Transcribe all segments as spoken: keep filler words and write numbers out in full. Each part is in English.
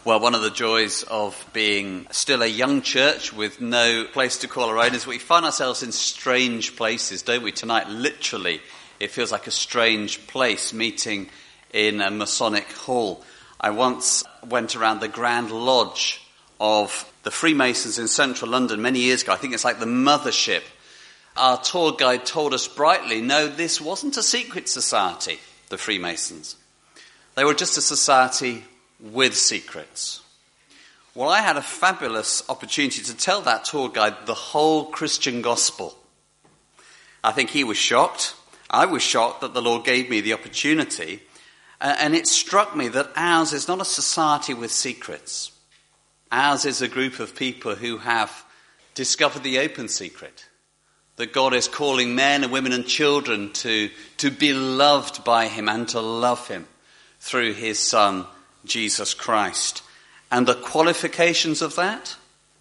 Well, one of the joys of being still a young church with no place to call our own is we find ourselves in strange places, don't we? Tonight, literally, it feels like a strange place, meeting in a Masonic hall. I once went around the Grand Lodge of the Freemasons in central London many years ago. I think it's like the mothership. Our tour guide told us brightly, no, this wasn't a secret society, the Freemasons. They were just a society with secrets. Well, I had a fabulous opportunity to tell that tour guide the whole Christian gospel. I think he was shocked. I was shocked that the Lord gave me the opportunity. Uh, and it struck me that ours is not a society with secrets. Ours is a group of people who have discovered the open secret. That God is calling men and women and children to, to be loved by him and to love him through his Son, Jesus Christ. And the qualifications of that?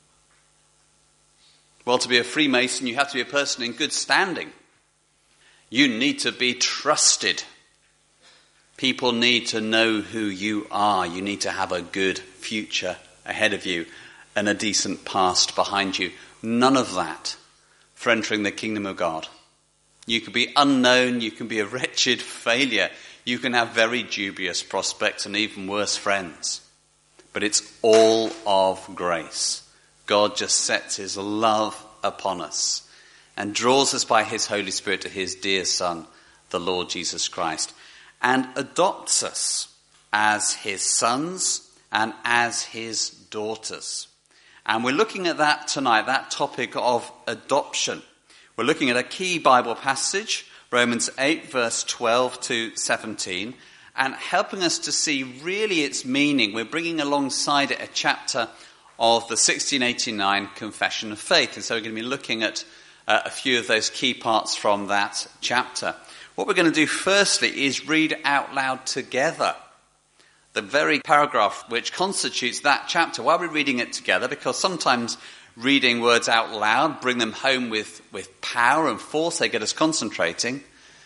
Well, to be a Freemason, you have to be a person in good standing. You need to be trusted. People need to know who you are. You need to have a good future ahead of you and a decent past behind you. None of that for entering the kingdom of God. You can be unknown. You can be a wretched failure. You can have very dubious prospects and even worse friends. But it's all of grace. God just sets his love upon us and draws us by his Holy Spirit to his dear Son, the Lord Jesus Christ, and adopts us as his sons and as his daughters. And we're looking at that tonight, that topic of adoption. We're looking at a key Bible passage, Romans eight, verse twelve to seventeen, and helping us to see really its meaning. We're bringing alongside it a chapter of the sixteen eighty-nine Confession of Faith. And so we're going to be looking at uh, a few of those key parts from that chapter. What we're going to do firstly is read out loud together the very paragraph which constitutes that chapter. Why are we reading it together? Because sometimes reading words out loud bring them home with, with power and force. They get us concentrating.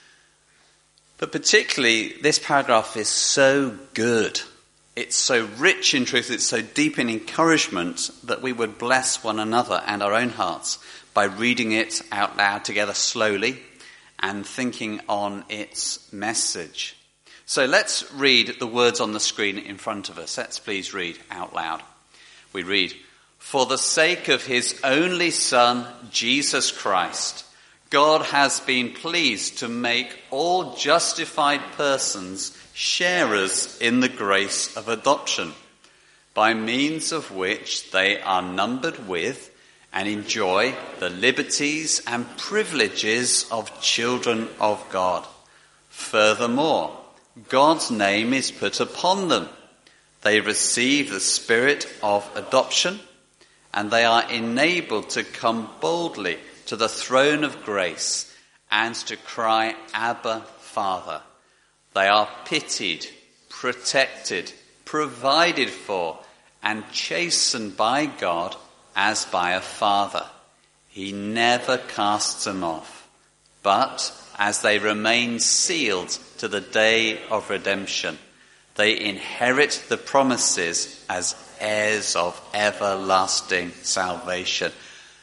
But particularly, this paragraph is so good. It's so rich in truth. It's so deep in encouragement that we would bless one another and our own hearts by reading it out loud together slowly and thinking on its message. So let's read the words on the screen in front of us. Let's please read out loud. We read, "For the sake of his only Son, Jesus Christ, God has been pleased to make all justified persons sharers in the grace of adoption, by means of which they are numbered with and enjoy the liberties and privileges of children of God. Furthermore, God's name is put upon them. They receive the spirit of adoption, and they are enabled to come boldly to the throne of grace and to cry, Abba, Father. They are pitied, protected, provided for, and chastened by God as by a father. He never casts them off, but as they remain sealed to the day of redemption, they inherit the promises as heirs of everlasting salvation."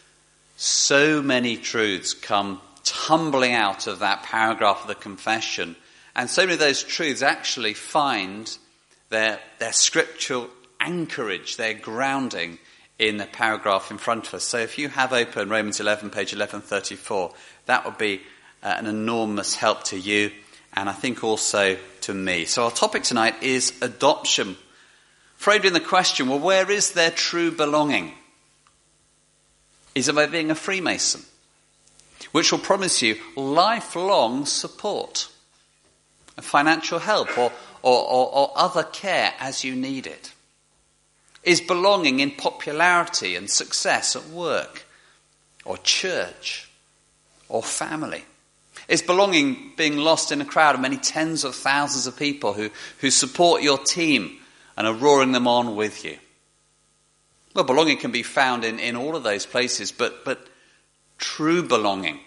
So many truths come tumbling out of that paragraph of the confession. And so many of those truths actually find their, their scriptural anchorage, their grounding in the paragraph in front of us. So if you have open Romans eleven, page eleven thirty-four, that would be uh, an enormous help to you, and I think also to me. So our topic tonight is adoption. Framed in the question, well, where is their true belonging? Is it by being a Freemason, which will promise you lifelong support, financial help, or, or, or, or other care as you need it? Is belonging in popularity and success at work, or church, or family? Is belonging being lost in a crowd of many tens of thousands of people who, who support your team and are roaring them on with you? Well, belonging can be found in, in all of those places, but, but true belonging,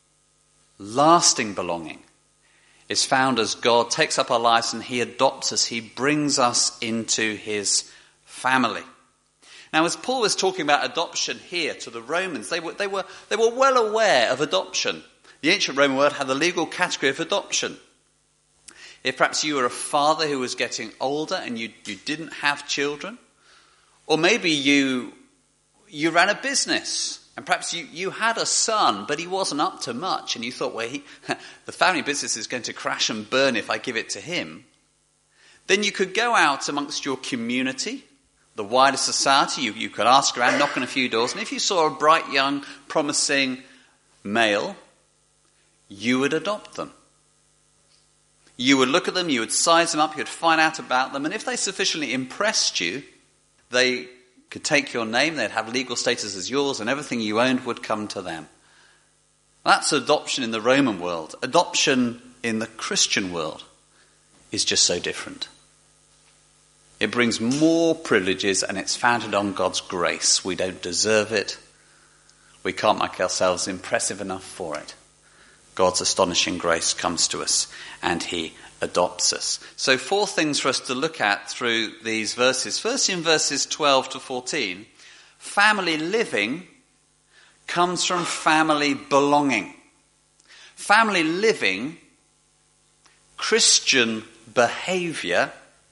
lasting belonging, is found as God takes up our lives and he adopts us. He brings us into his family. Now, as Paul was talking about adoption here to the Romans, they were, they were, they were well aware of adoption. The ancient Roman world had the legal category of adoption. If perhaps you were a father who was getting older and you, you didn't have children, or maybe you, you ran a business and perhaps you, you had a son, but he wasn't up to much, and you thought, well, he, the family business is going to crash and burn if I give it to him, then you could go out amongst your community, the wider society. You, you could ask around, knock on a few doors, and if you saw a bright, young, promising male, you would adopt them. You would look at them, you would size them up, you would find out about them, and if they sufficiently impressed you, they could take your name, they'd have legal status as yours, and everything you owned would come to them. That's adoption in the Roman world. Adoption in the Christian world is just so different. It brings more privileges, and it's founded on God's grace. We don't deserve it. We can't make ourselves impressive enough for it. God's astonishing grace comes to us, and he adopts us. So four things for us to look at through these verses. First, in verses twelve to fourteen, family living comes from family belonging. Family living, Christian behaviour,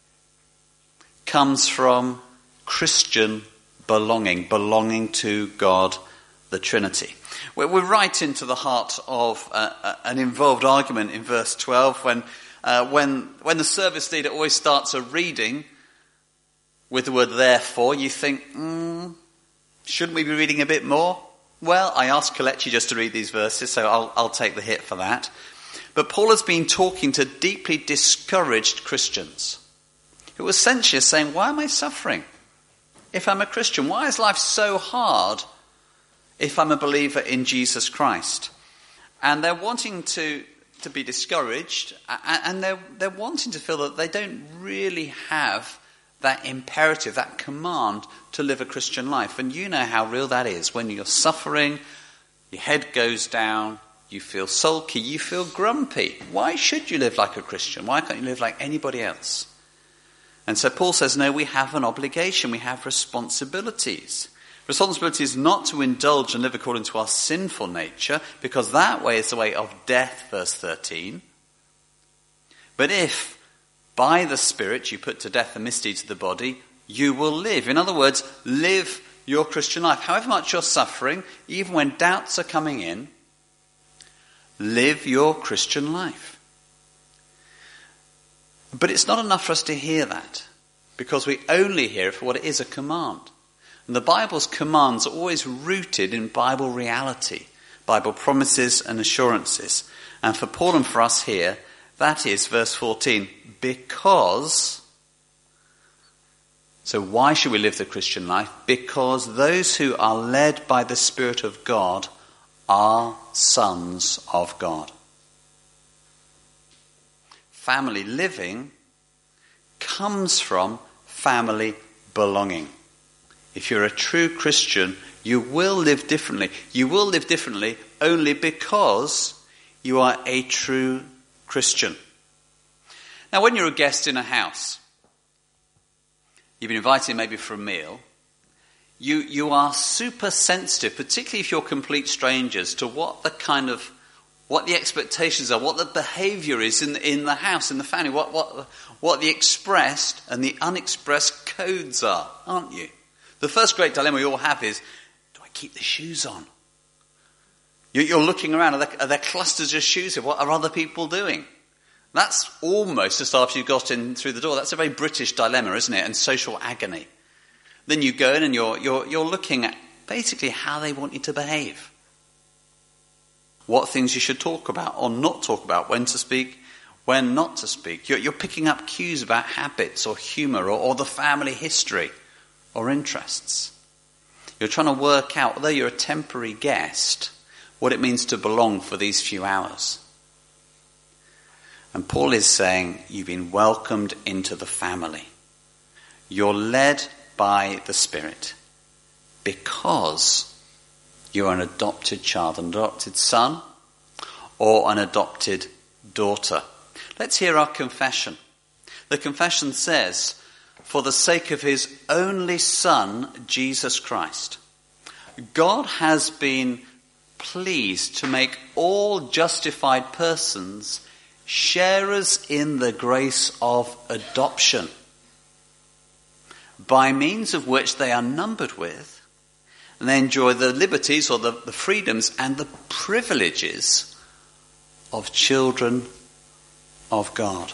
comes from Christian belonging, belonging to God, the Trinity. We're right into the heart of uh, an involved argument in verse twelve when Uh, when when the service leader always starts a reading with the word therefore, you think, mm, shouldn't we be reading a bit more? Well, I asked Kelechi just to read these verses, so I'll, I'll take the hit for that. But Paul has been talking to deeply discouraged Christians who essentially are saying, why am I suffering if I'm a Christian? Why is life so hard if I'm a believer in Jesus Christ? And they're wanting to... to be discouraged, and they're, they're wanting to feel that they don't really have that imperative, that command to live a Christian life. And you know how real that is. When you're suffering, your head goes down, you feel sulky, you feel grumpy. Why should you live like a Christian? Why can't you live like anybody else? And so Paul says, no, we have an obligation, we have responsibilities. Responsibility is not to indulge and live according to our sinful nature, because that way is the way of death, verse thirteen. But if, by the Spirit, you put to death the misdeeds of the body, you will live. In other words, live your Christian life. However much you're suffering, even when doubts are coming in, live your Christian life. But it's not enough for us to hear that, because we only hear it for what it is, a command. And the Bible's commands are always rooted in Bible reality, Bible promises and assurances. And for Paul and for us here, that is verse fourteen, because. So why should we live the Christian life? Because those who are led by the Spirit of God are sons of God. Family living comes from family belonging. If you're a true Christian, you will live differently. You will live differently only because you are a true Christian. Now, when you're a guest in a house, you've been invited maybe for a meal, you, you are super sensitive, particularly if you're complete strangers, to what the kind of, what the expectations are, what the behaviour is in, in the house, in the family, what, what, what the expressed and the unexpressed codes are, aren't you? The first great dilemma we all have is, do I keep the shoes on? You're looking around, are there, are there clusters of shoes here? What are other people doing? That's almost just after you've got in through the door. That's a very British dilemma, isn't it? And social agony. Then you go in and you're, you're, you're looking at basically how they want you to behave. What things you should talk about or not talk about, when to speak, when not to speak. You're, you're picking up cues about habits or humour or, or the family history or interests. You're trying to work out, although you're a temporary guest, what it means to belong for these few hours. And Paul is saying, you've been welcomed into the family. You're led by the Spirit because you're an adopted child, an adopted son or an adopted daughter. Let's hear our confession. The confession says, for the sake of his only Son, Jesus Christ. God has been pleased to make all justified persons sharers in the grace of adoption, by means of which they are numbered with, and they enjoy the liberties or the, the freedoms and the privileges of children of God.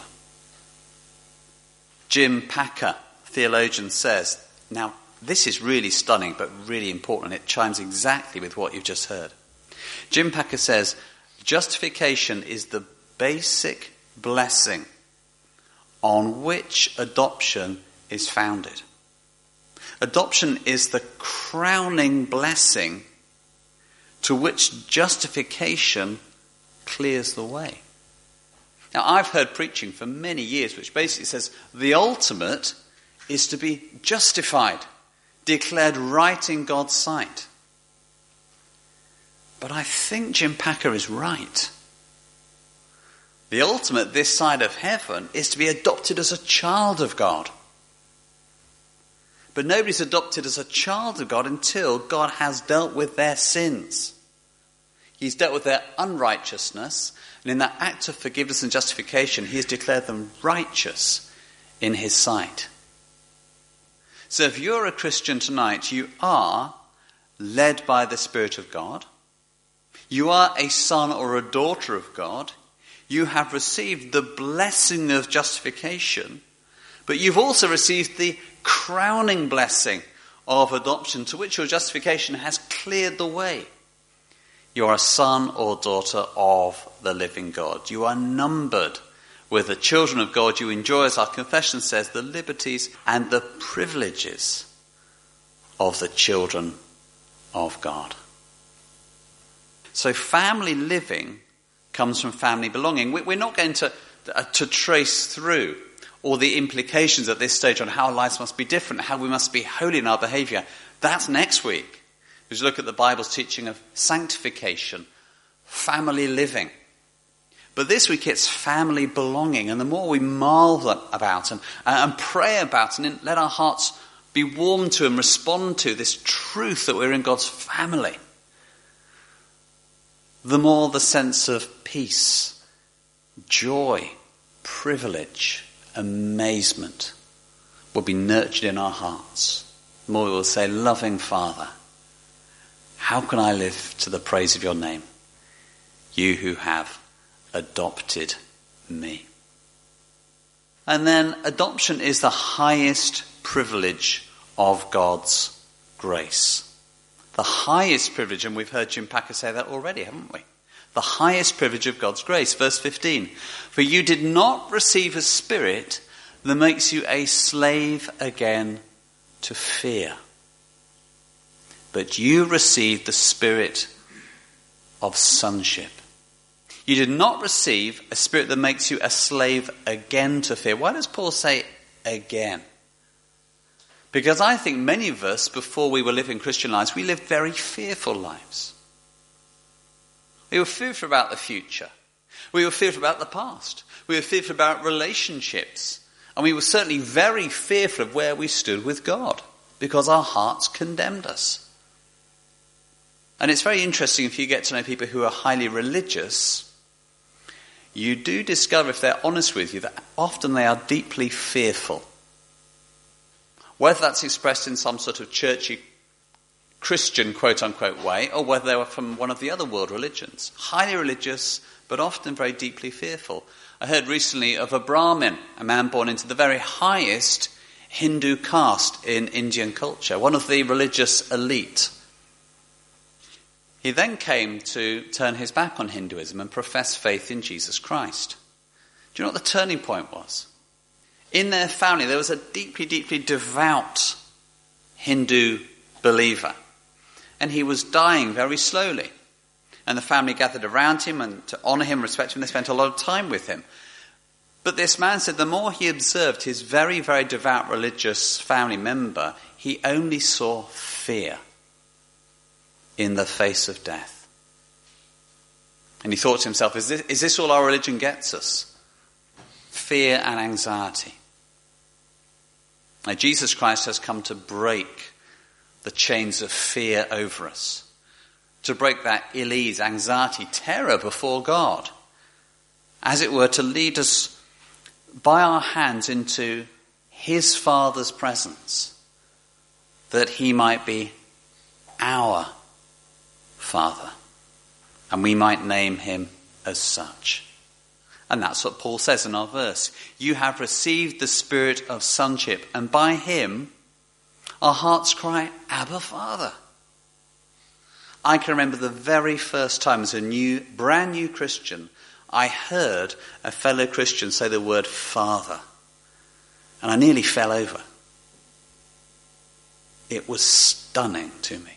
Jim Packer, theologian, says, now this is really stunning but really important. It chimes exactly with what you've just heard. Jim Packer says, justification is the basic blessing on which adoption is founded. Adoption is the crowning blessing to which justification clears the way. Now, I've heard preaching for many years which basically says the ultimate is to be justified, declared right in God's sight. But I think Jim Packer is right. The ultimate this side of heaven is to be adopted as a child of God. But nobody's adopted as a child of God until God has dealt with their sins. He's dealt with their unrighteousness, and in that act of forgiveness and justification, he has declared them righteous in his sight. So if you're a Christian tonight, you are led by the Spirit of God. You are a son or a daughter of God. You have received the blessing of justification, but you've also received the crowning blessing of adoption, to which your justification has cleared the way. You are a son or daughter of the living God. You are numbered with the children of God. You enjoy, as our confession says, the liberties and the privileges of the children of God. So family living comes from family belonging. We're not going to, uh, to trace through all the implications at this stage on how our lives must be different, how we must be holy in our behaviour. That's next week. As we look at the Bible's teaching of sanctification, family living. But this week it's family belonging. And the more we marvel about and, and pray about and let our hearts be warm to and respond to this truth that we're in God's family, the more the sense of peace, joy, privilege, amazement will be nurtured in our hearts. The more we will say, loving Father, how can I live to the praise of your name? You who have adopted me. And then adoption is the highest privilege of God's grace. The highest privilege, and we've heard Jim Packer say that already, haven't we? The highest privilege of God's grace. Verse fifteen. For you did not receive a spirit that makes you a slave again to fear, but you received the spirit of sonship. You did not receive a spirit that makes you a slave again to fear. Why does Paul say again? Because I think many of us, before we were living Christian lives, we lived very fearful lives. We were fearful about the future. We were fearful about the past. We were fearful about relationships. And we were certainly very fearful of where we stood with God, because our hearts condemned us. And it's very interesting, if you get to know people who are highly religious, you do discover, if they're honest with you, that often they are deeply fearful. Whether that's expressed in some sort of churchy Christian quote-unquote way, or whether they were from one of the other world religions. Highly religious, but often very deeply fearful. I heard recently of a Brahmin, a man born into the very highest Hindu caste in Indian culture, one of the religious elite. He then came to turn his back on Hinduism and profess faith in Jesus Christ. Do you know what the turning point was? In their family, there was a deeply, deeply devout Hindu believer. And he was dying very slowly. And the family gathered around him and to honour him, respect him, they spent a lot of time with him. But this man said the more he observed his very, very devout religious family member, he only saw fear in the face of death. And he thought to himself, is this, is this all our religion gets us? Fear and anxiety. Now, Jesus Christ has come to break the chains of fear over us, to break that ill-ease, anxiety, terror before God, as it were, to lead us by our hands into his Father's presence, that he might be our Father, and we might name him as such. And that's what Paul says in our verse. You have received the spirit of sonship, and by him our hearts cry, Abba, Father. I can remember the very first time as a new, brand new Christian, I heard a fellow Christian say the word Father. And I nearly fell over. It was stunning to me.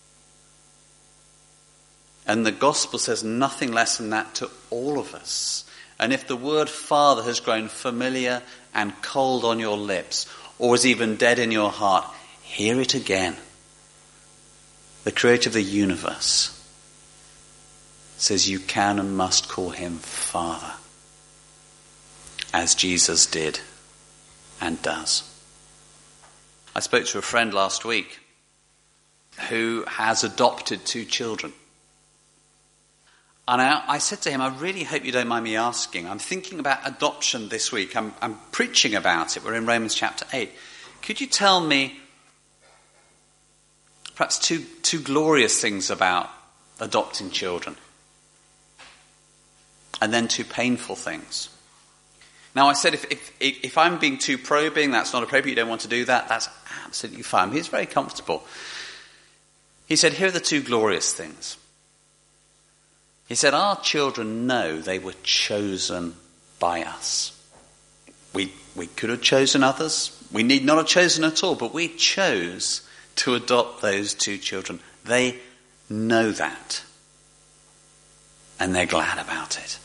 And the gospel says nothing less than that to all of us. And if the word Father has grown familiar and cold on your lips, or is even dead in your heart, hear it again. The creator of the universe says you can and must call him Father, as Jesus did and does. I spoke to a friend last week who has adopted two children. And I, I said to him, I really hope you don't mind me asking. I'm thinking about adoption this week. I'm, I'm preaching about it. We're in Romans chapter eight. Could you tell me perhaps two, two glorious things about adopting children? And then two painful things. Now I said, if, if, if I'm being too probing, that's not appropriate, you don't want to do that, that's absolutely fine. He's very comfortable. He said, here are the two glorious things. He said, our children know they were chosen by us. We, we could have chosen others. We need not have chosen at all, but we chose to adopt those two children. They know that. And they're glad about it.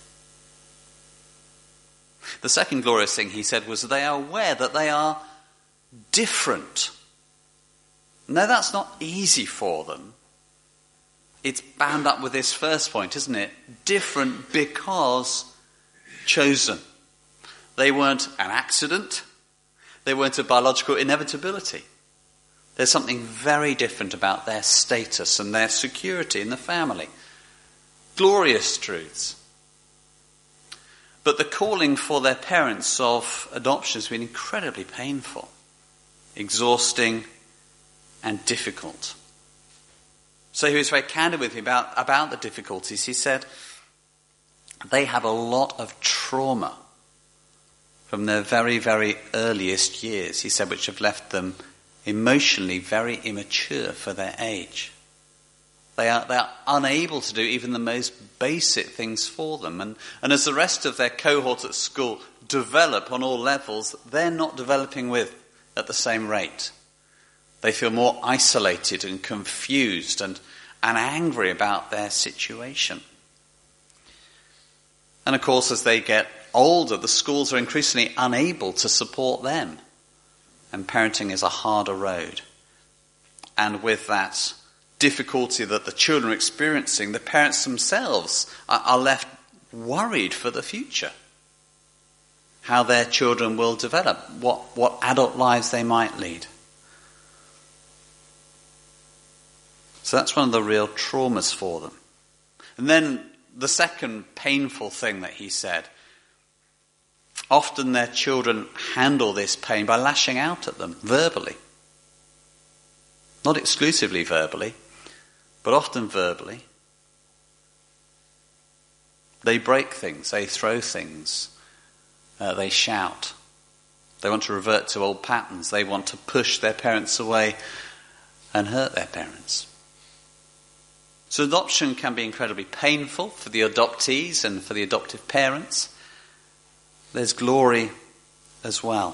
The second glorious thing he said was they are aware that they are different. No, that's not easy for them. It's bound up with this first point, isn't it? Different because chosen. They weren't an accident. They weren't a biological inevitability. There's something very different about their status and their security in the family. Glorious truths. But the calling for their parents of adoption has been incredibly painful, exhausting, and difficult. So he was very candid with me about, about the difficulties. He said they have a lot of trauma from their very, very earliest years, he said, which have left them emotionally very immature for their age. They are, they are unable to do even the most basic things for them. And, and as the rest of their cohort at school develop on all levels, they're not developing with at the same rate. They feel more isolated and confused and, and angry about their situation. And of course, as they get older, the schools are increasingly unable to support them. And parenting is a harder road. And with that difficulty that the children are experiencing, the parents themselves are, are left worried for the future. How their children will develop, what, what adult lives they might lead. So that's one of the real traumas for them. And then the second painful thing that he said, often their children handle this pain by lashing out at them verbally. Not exclusively verbally, but often verbally. They break things, they throw things, uh, they shout. They want to revert to old patterns. They want to push their parents away and hurt their parents. So adoption can be incredibly painful for the adoptees and for the adoptive parents. There's glory as well.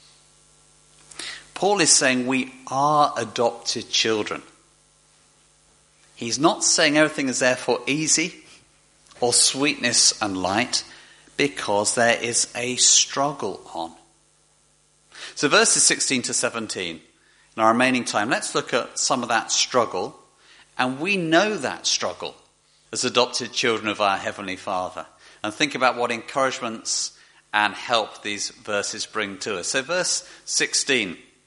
Paul is saying we are adopted children. He's not saying everything is therefore easy or sweetness and light, because there is a struggle on. So verses sixteen to seventeen, in our remaining time, let's look at some of that struggle. And we know that struggle as adopted children of our Heavenly Father. And think about what encouragements and help these verses bring to us. So verse sixteen,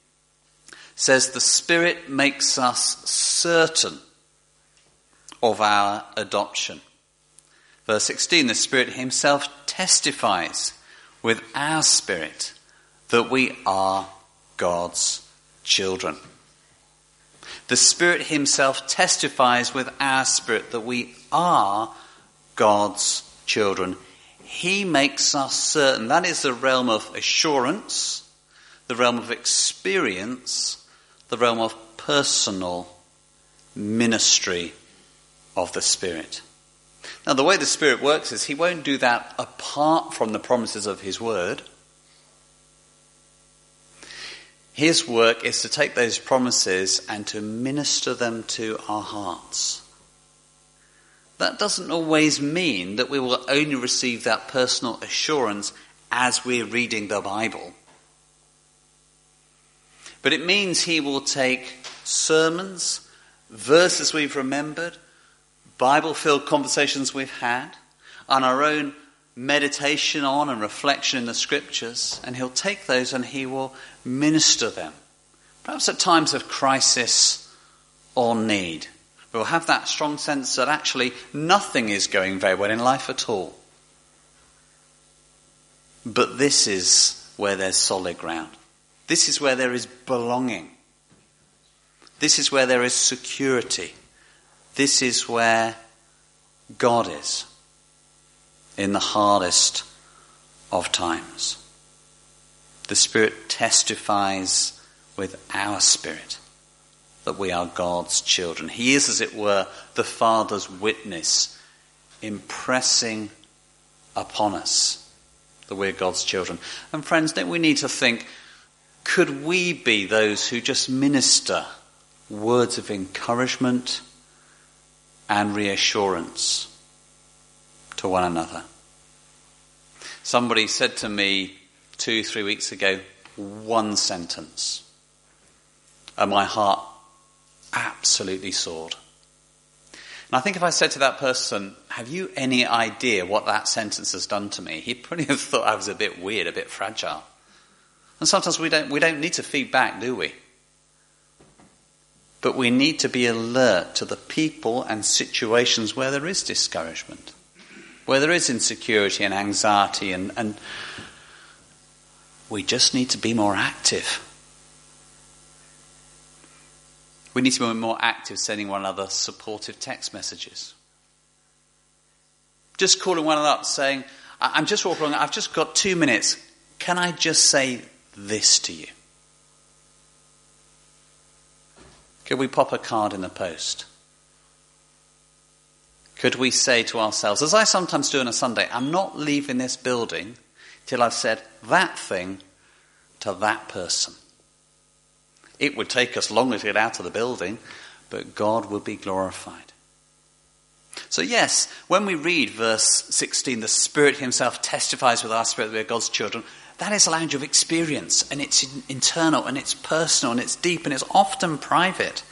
says the Spirit makes us certain of our adoption. Verse sixteen, the Spirit himself testifies with our spirit that we are God's children. The Spirit himself testifies with our spirit that we are God's children. He makes us certain. That is the realm of assurance, the realm of experience, the realm of personal ministry of the Spirit. Now, the way the Spirit works is he won't do that apart from the promises of his word. His work is to take those promises and to minister them to our hearts. That doesn't always mean that we will only receive that personal assurance as we're reading the Bible. But it means he will take sermons, verses we've remembered, Bible-filled conversations we've had, and our own meditation on and reflection in the scriptures, and he'll take those and he will minister them. Perhaps at times of crisis or need. We'll have that strong sense that actually nothing is going very well in life at all. But this is where there's solid ground. This is where there is belonging. This is where there is security. This is where God is in the hardest of times. The Spirit testifies with our spirit that we are God's children. He is, as it were, the Father's witness, impressing upon us that we're God's children. And friends, don't we need to think, could we be those who just minister words of encouragement and reassurance to one another? Somebody said to me two, three weeks ago, one sentence, and my heart absolutely soared. And I think if I said to that person, have you any idea what that sentence has done to me? He'd probably have thought I was a bit weird, a bit fragile. And sometimes we don't, we don't need to feed back, do we? But we need to be alert to the people and situations where there is discouragement, where there is insecurity and anxiety, and, and we just need to be more active. We need to be more active sending one another supportive text messages. Just calling one another up saying, I'm just walking along, I've just got two minutes. Can I just say this to you? Could we pop a card in the post? Could we say to ourselves, as I sometimes do on a Sunday, I'm not leaving this building till I've said that thing to that person. It would take us longer to get out of the building, but God would be glorified. So yes, when we read verse sixteen, the Spirit himself testifies with our spirit that we are God's children, that is a language of experience, and it's internal, and it's personal, and it's deep, and it's often private.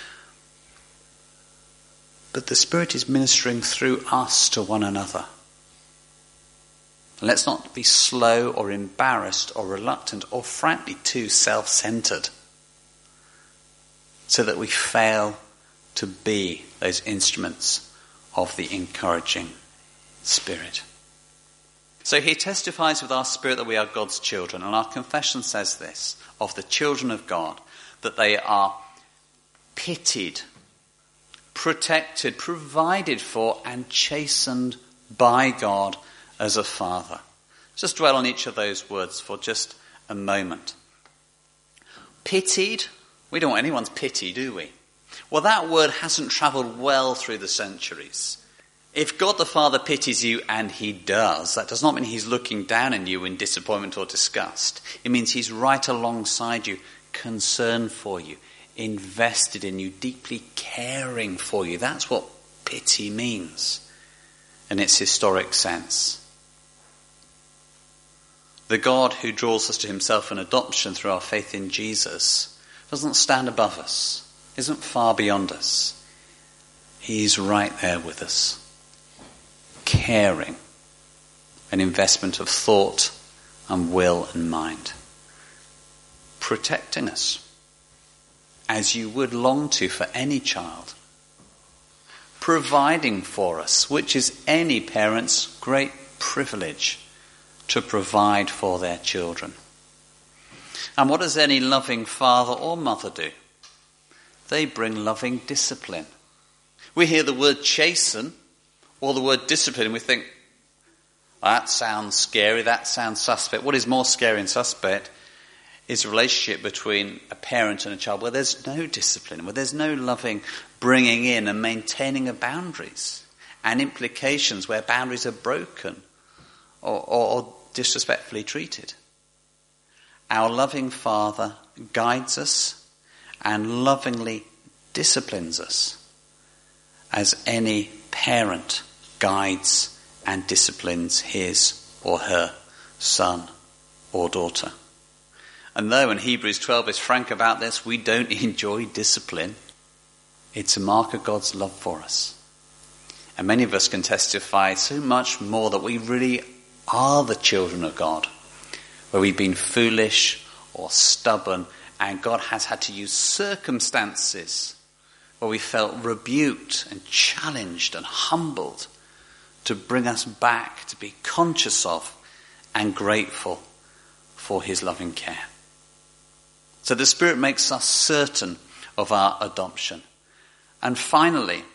But the Spirit is ministering through us to one another. And let's not be slow or embarrassed or reluctant or frankly too self-centered, so that we fail to be those instruments of the encouraging Spirit. So he testifies with our spirit that we are God's children, and our confession says this of the children of God, that they are pitied, protected, provided for, and chastened by God as a father. Just dwell on each of those words for just a moment. Pitied. We don't want anyone's pity, do we? Well, that word hasn't travelled well through the centuries. If God the Father pities you, and he does, that does not mean he's looking down on you in disappointment or disgust. It means he's right alongside you, concerned for you, invested in you, deeply caring for you. That's what pity means in its historic sense. The God who draws us to himself in adoption through our faith in Jesus doesn't stand above us, isn't far beyond us. He's right there with us, caring, an investment of thought and will and mind, protecting us, as you would long to for any child. Providing for us, which is any parent's great privilege, to provide for their children. And what does any loving father or mother do? They bring loving discipline. We hear the word chasten or the word discipline and we think, that sounds scary, that sounds suspect. What is more scary and suspect is a relationship between a parent and a child where there's no discipline, where there's no loving bringing in and maintaining of boundaries and implications where boundaries are broken or, or, or disrespectfully treated. Our loving Father guides us and lovingly disciplines us as any parent guides and disciplines his or her son or daughter. And though in Hebrews twelve is frank about this, we don't enjoy discipline. It's a mark of God's love for us. And many of us can testify so much more that we really are the children of God, where we've been foolish or stubborn, and God has had to use circumstances where we felt rebuked and challenged and humbled to bring us back to be conscious of and grateful for his loving care. So the Spirit makes us certain of our adoption. And finally,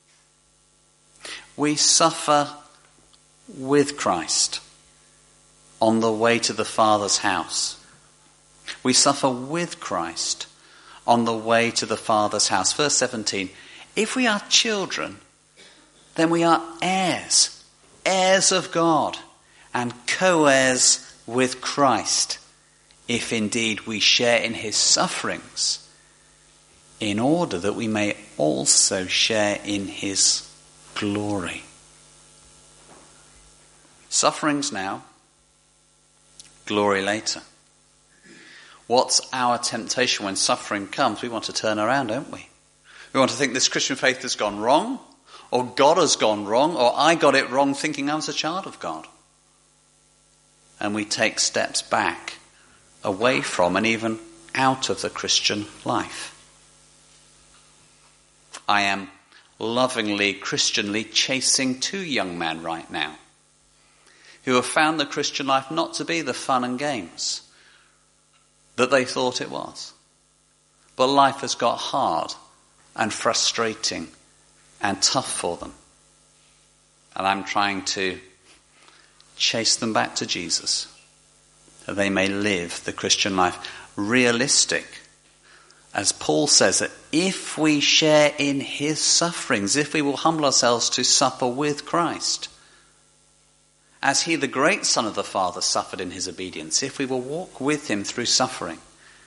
we suffer with Christ on the way to the Father's house. We suffer with Christ on the way to the Father's house. Verse seventeen, if we are children, then we are heirs, heirs of God, and co-heirs with Christ, if indeed we share in his sufferings, in order that we may also share in his glory. Sufferings now, glory later. What's our temptation when suffering comes? We want to turn around, don't we? We want to think this Christian faith has gone wrong, or God has gone wrong, or I got it wrong thinking I was a child of God. And we take steps back, away from and even out of the Christian life. I am lovingly, Christianly chasing two young men right now who have found the Christian life not to be the fun and games that they thought it was. But life has got hard and frustrating and tough for them. And I'm trying to chase them back to Jesus, that they may live the Christian life realistic. As Paul says, that if we share in his sufferings, if we will humble ourselves to suffer with Christ, as he, the great Son of the Father, suffered in his obedience, if we will walk with him through suffering,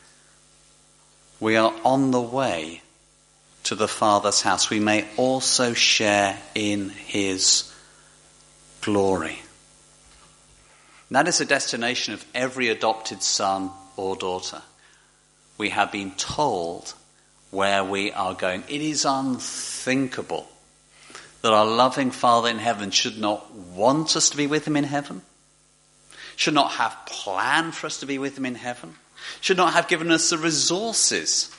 we are on the way to the Father's house. We may also share in his glory. That is the destination of every adopted son or daughter. We have been told where we are going. It is unthinkable that our loving Father in heaven should not want us to be with him in heaven, should not have planned for us to be with him in heaven, should not have given us the resources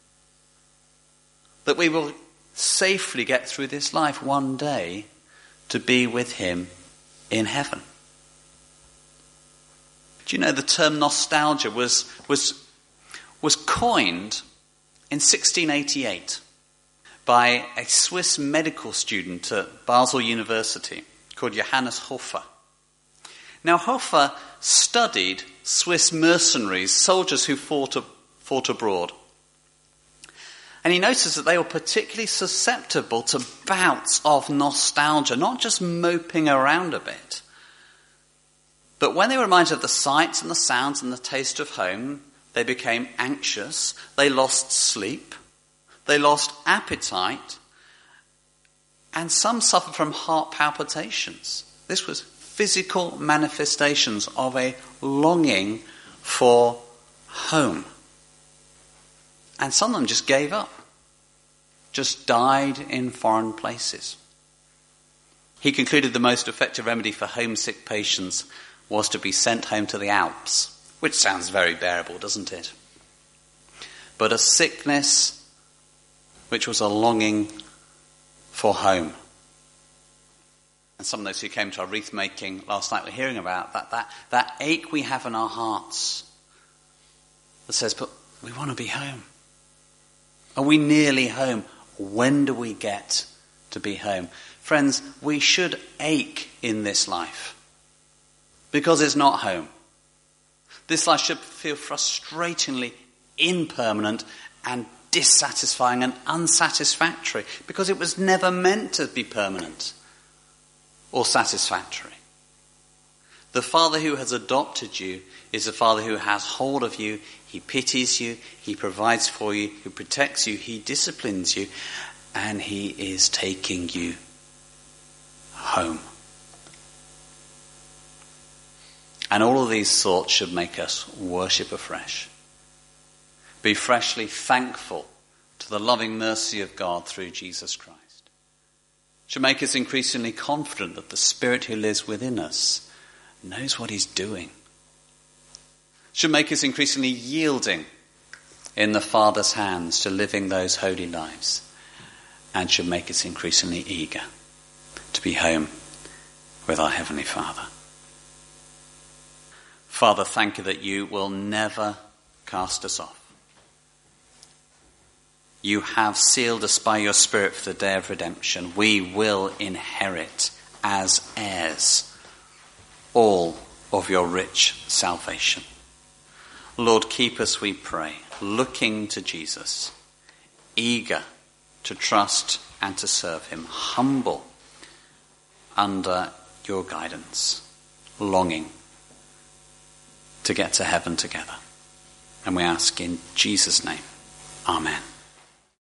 that we will safely get through this life one day to be with him in heaven. Do you know the term nostalgia was was was coined in sixteen eighty-eight by a Swiss medical student at Basel University called Johannes Hofer. Now Hofer studied Swiss mercenaries, soldiers who fought, fought abroad. And he noticed that they were particularly susceptible to bouts of nostalgia, not just moping around a bit, but when they were reminded of the sights and the sounds and the taste of home, they became anxious, they lost sleep, they lost appetite, and some suffered from heart palpitations. This was physical manifestations of a longing for home. And some of them just gave up, just died in foreign places. He concluded the most effective remedy for homesick patients was to be sent home to the Alps, which sounds very bearable, doesn't it? but a sickness which was a longing for home. And some of those who came to our wreath making last night were hearing about that, that, that ache we have in our hearts that says, but we want to be home. Are we nearly home? When do we get to be home? Friends, we should ache in this life because it's not home. This life should feel frustratingly impermanent and dissatisfying and unsatisfactory because it was never meant to be permanent or satisfactory. The Father who has adopted you is a Father who has hold of you. He pities you, he provides for you, he protects you, he disciplines you, and he is taking you home. And all of these thoughts should make us worship afresh. Be freshly thankful to the loving mercy of God through Jesus Christ. Should make us increasingly confident that the Spirit who lives within us knows what he's doing. Should make us increasingly yielding in the Father's hands to living those holy lives. And should make us increasingly eager to be home with our Heavenly Father. Father, thank you that you will never cast us off. You have sealed us by your Spirit for the day of redemption. We will inherit as heirs all of your rich salvation. Lord, keep us, we pray, looking to Jesus, eager to trust and to serve him, humble under your guidance, longing to get to heaven together. And we ask in Jesus' name, amen.